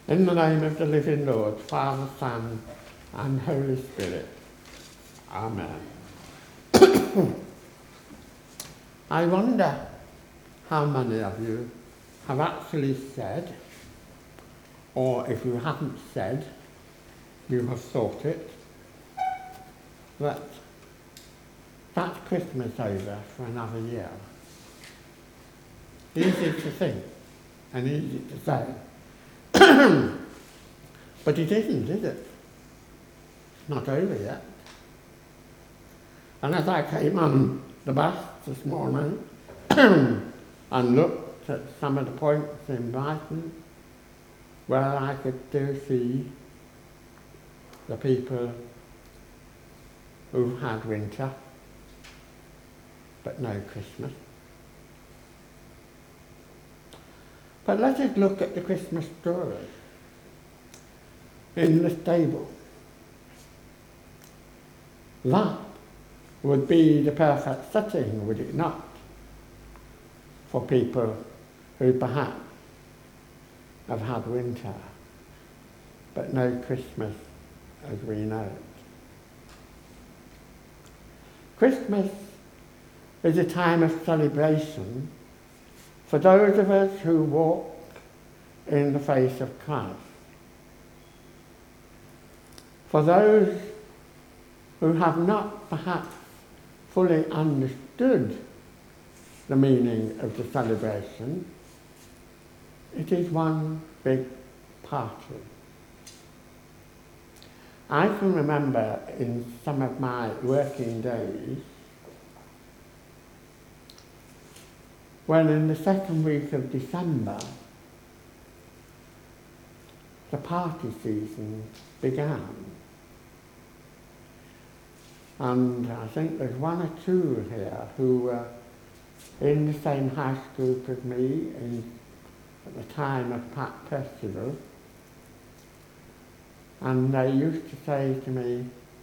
In the name of the living Lord, Father, Son, and Holy Spirit. Amen. I wonder how many of you have actually said, or if you haven't said, you have thought it, that that's Christmas over for another year. Easy to think and easy to say. But it isn't, is it? It's not over yet. And as I came on the bus this morning and looked at some of the points in Brighton where I could still see the people who've had winter but no Christmas. But let us look at the Christmas story in the stable. That would be the perfect setting, would it not, for people who perhaps have had winter, but no Christmas as we know it. Christmas is a time of celebration for those of us who walk in the face of Christ. For those who have not perhaps fully understood the meaning of the celebration, it is one big party. I can remember in some of my working days when in the second week of December the party season began. And I think there's one or two here who were in the same house group as me at the time of Pat Festival. And they used to say to me,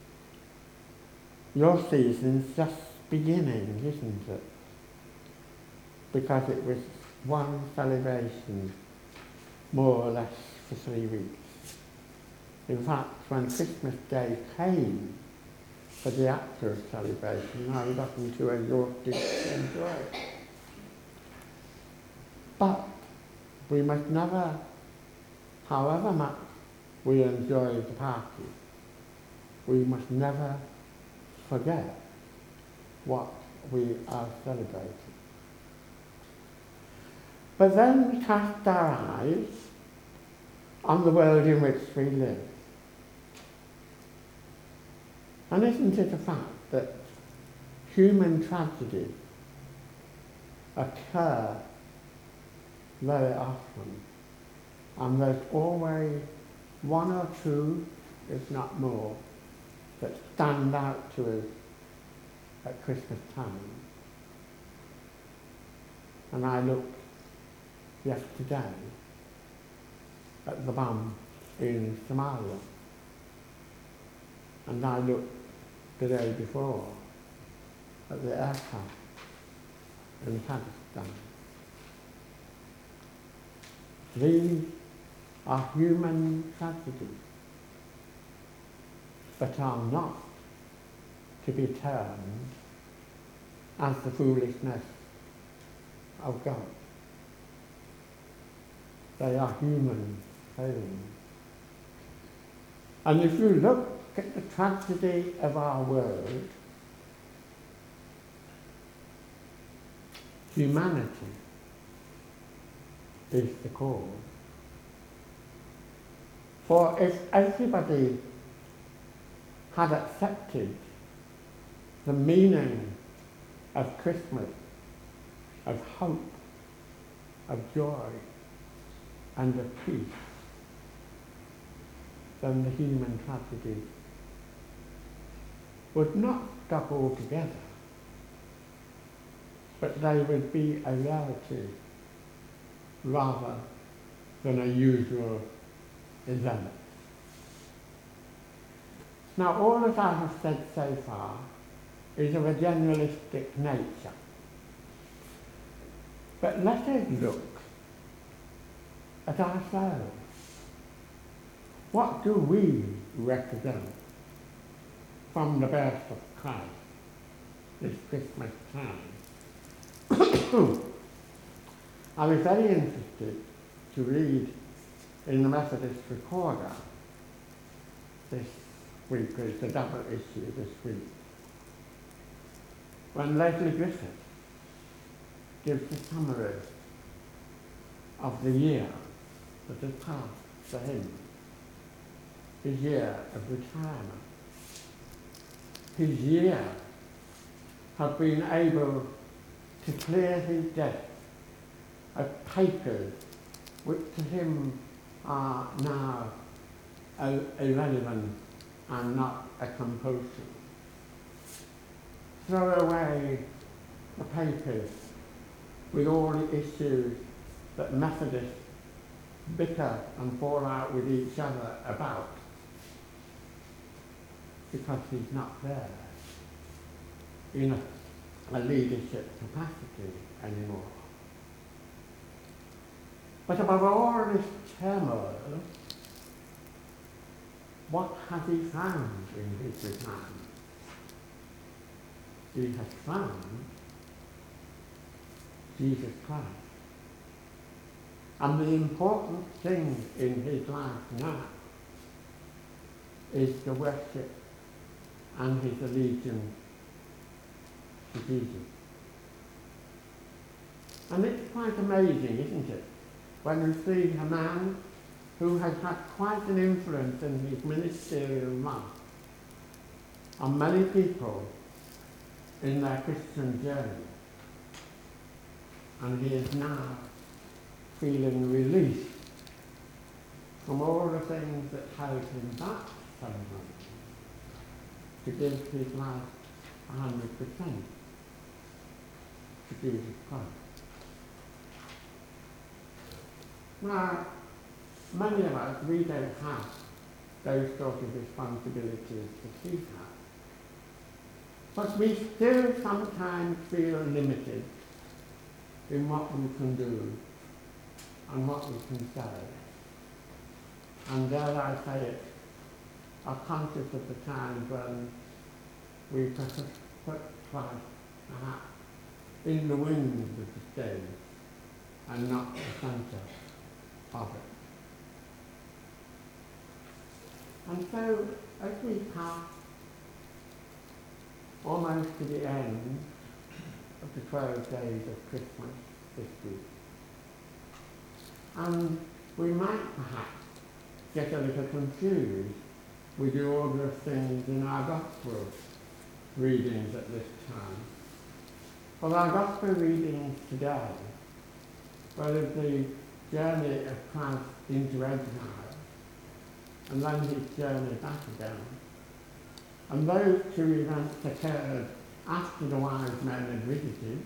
your season's just beginning, isn't it? Because it was one celebration, more or less, for 3 weeks. In fact, when Christmas Day came for the actual celebration, I wasn't too exhausted to enjoy it. But we must never, however much we enjoy the party, we must never forget what we are celebrating. But then we cast our eyes on the world in which we live. And isn't it a fact that human tragedies occur very often, and there's always one or two, if not more, that stand out to us at Christmas time. And I looked yesterday at the bomb in Somalia, and I looked the day before at the aircraft in Pakistan. These are human tragedies, but are not to be termed as the foolishness of God. They are human failings. And if you look at the tragedy of our world, humanity is the cause. For if everybody had accepted the meaning of Christmas, of hope, of joy, and of peace, then the human tragedy would not stop altogether, but they would be a reality rather than a usual event. Now, all that I have said so far is of a generalistic nature. But let us look at ourselves. what do we represent from the birth of Christ this Christmas time? I was very interested to read in the Methodist Recorder this week, it's a double issue this week, when Leslie Griffith gives a summary of the year that has passed for him, his year of retirement, his year of being able to clear his debt of papers which to him are now irrelevant and not a compulsion. Throw away the papers with all the issues that Methodists bicker and fall out with each other about because he's not there in a leadership capacity anymore. But above all this turmoil, what has he found in his retirement? He has found Jesus Christ. And the important thing in his life now is the worship and his allegiance to Jesus. And it's quite amazing, isn't it, when you see a man who has had quite an influence in his ministerial life on many people in their Christian journey, and he is now feeling released from all the things that held him back so much to give his life 100% to Jesus Christ. Now, many of us, we don't have those sort of responsibilities that he has. But we still sometimes feel limited in what we can do and what we can say. And dare I say it, are conscious of the times when we put Christ perhaps in the wings of the stage and not the centre of it. And so, as we pass almost to the end of the 12 days of Christmas this week, and we might perhaps get a little confused with the order of things in our Gospel readings at this time. Well, our Gospel readings today were of the journey of Christ into exile, and then his journey back again. And those two events occurred after the wise men had visited.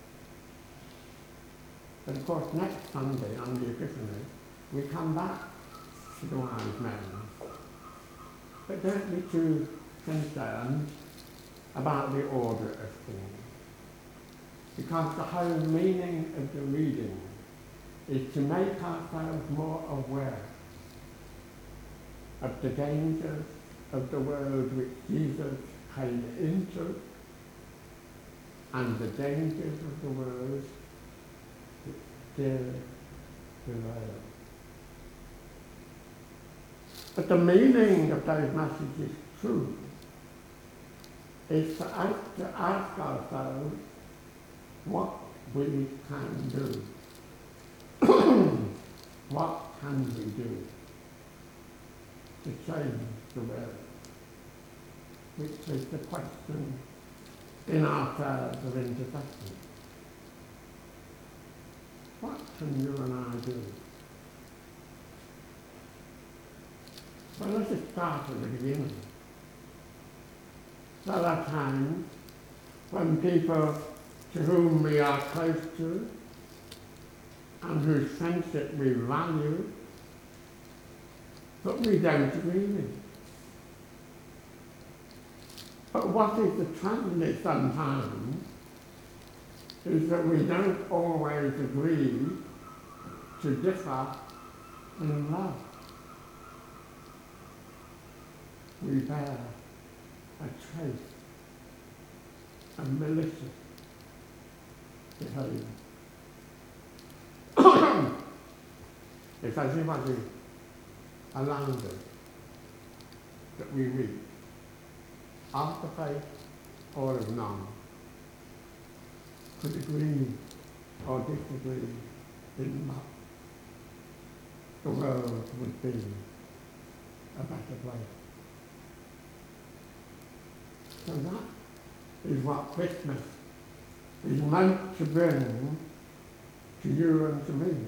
But of course, next Sunday on the Epiphany, we come back to the wise men. But don't be too concerned about the order of things, because the whole meaning of the reading is to make ourselves more aware of the dangers of the world which Jesus came into and the dangers of the world which still prevail. But the meaning of those messages too is for us to ask ourselves what we can do. What can we do to change the world? Which is the question in our prayers of intercession. What can you and I do? Well, let's just start at the beginning. There are times when people to whom we are close to and whose friendship we value, but we don't agree with. But what is the tragedy sometimes is that we don't always agree to differ in love. we bear a trace of malicious behaviour. If anybody around us that we reach, of the faith or of none, could agree or disagree in that the world would be a better place. So that is what Christmas is meant to bring to you and to me.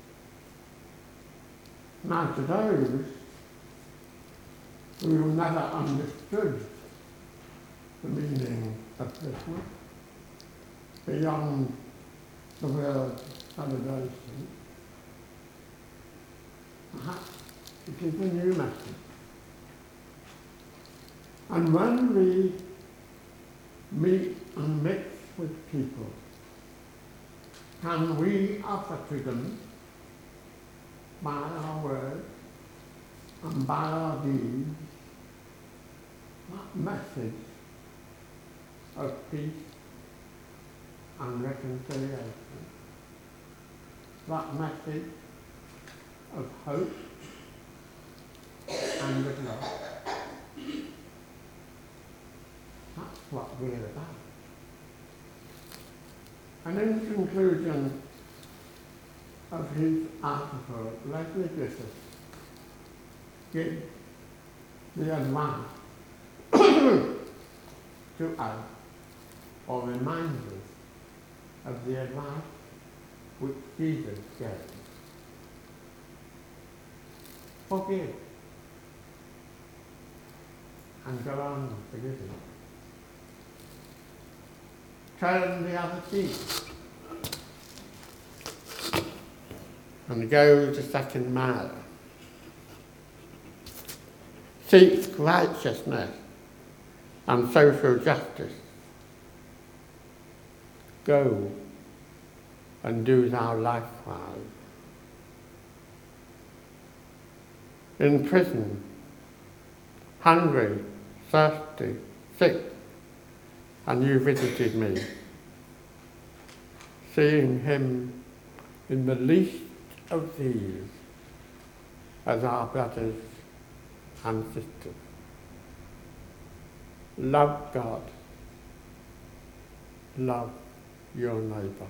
Now to those who never understood the meaning of Christmas beyond the word celebration, perhaps it is a new message. And when we meet and mix with people, can we offer to them, by our words and by our deeds, that message of peace and reconciliation, that message of hope and of love? That's what we're about. And in conclusion of his article, Leslie Griffiths gives the advice to us, or reminds us of the advice which Jesus gave. Forgive and go on forgiving. Turn the other cheek and go the second mile. Seek righteousness and social justice. Go and do thou likewise. In prison, hungry, thirsty, sick, and you visited me, seeing him in the least of these as our brothers and sisters. Love God, love your neighbour.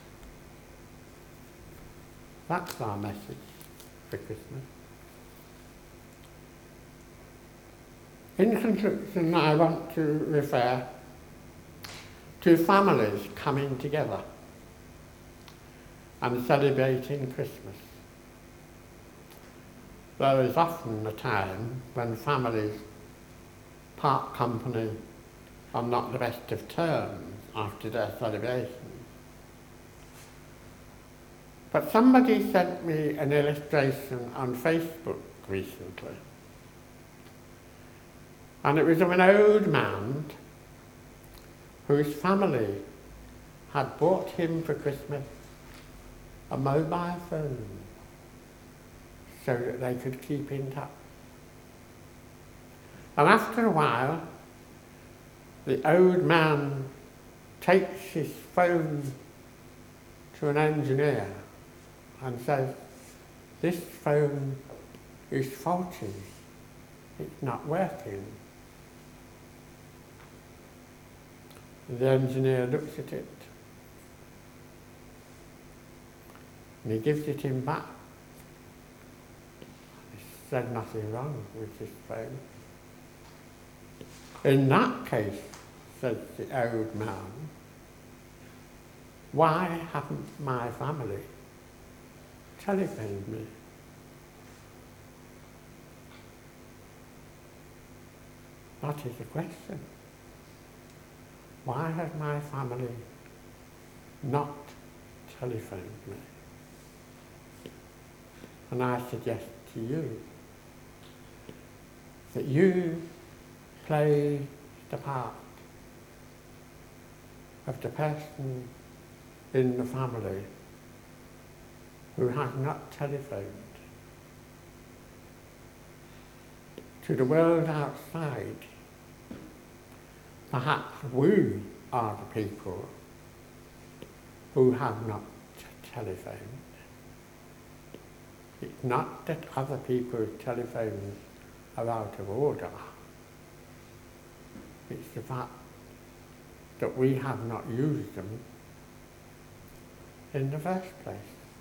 That's our message for Christmas. In conclusion, I want to refer to families coming together and celebrating Christmas. There is often a time when families part company on not the best of terms after their celebration. But somebody sent me an illustration on Facebook recently, and it was of an old man whose family had bought him for Christmas a mobile phone so that they could keep in touch. And after a while, the old man takes his phone to an engineer and says, "This phone is faulty, it's not working." The engineer looks at it and he gives it him back. There's nothing wrong with this phone. In that case, says the old man, why haven't my family telephoned me? That is the question. Why has my family not telephoned me? And I suggest to you that you play the part of the person in the family who has not telephoned. to the world outside. Perhaps we are the people who have not telephoned. It's not that other people's telephones are out of order. It's the fact that we have not used them in the first place.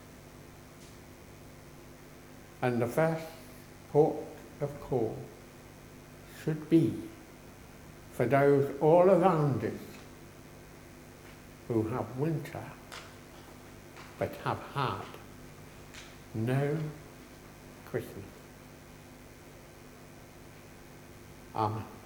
And the first port of call should be for those all around us who have winter but have had no Christmas. Amen.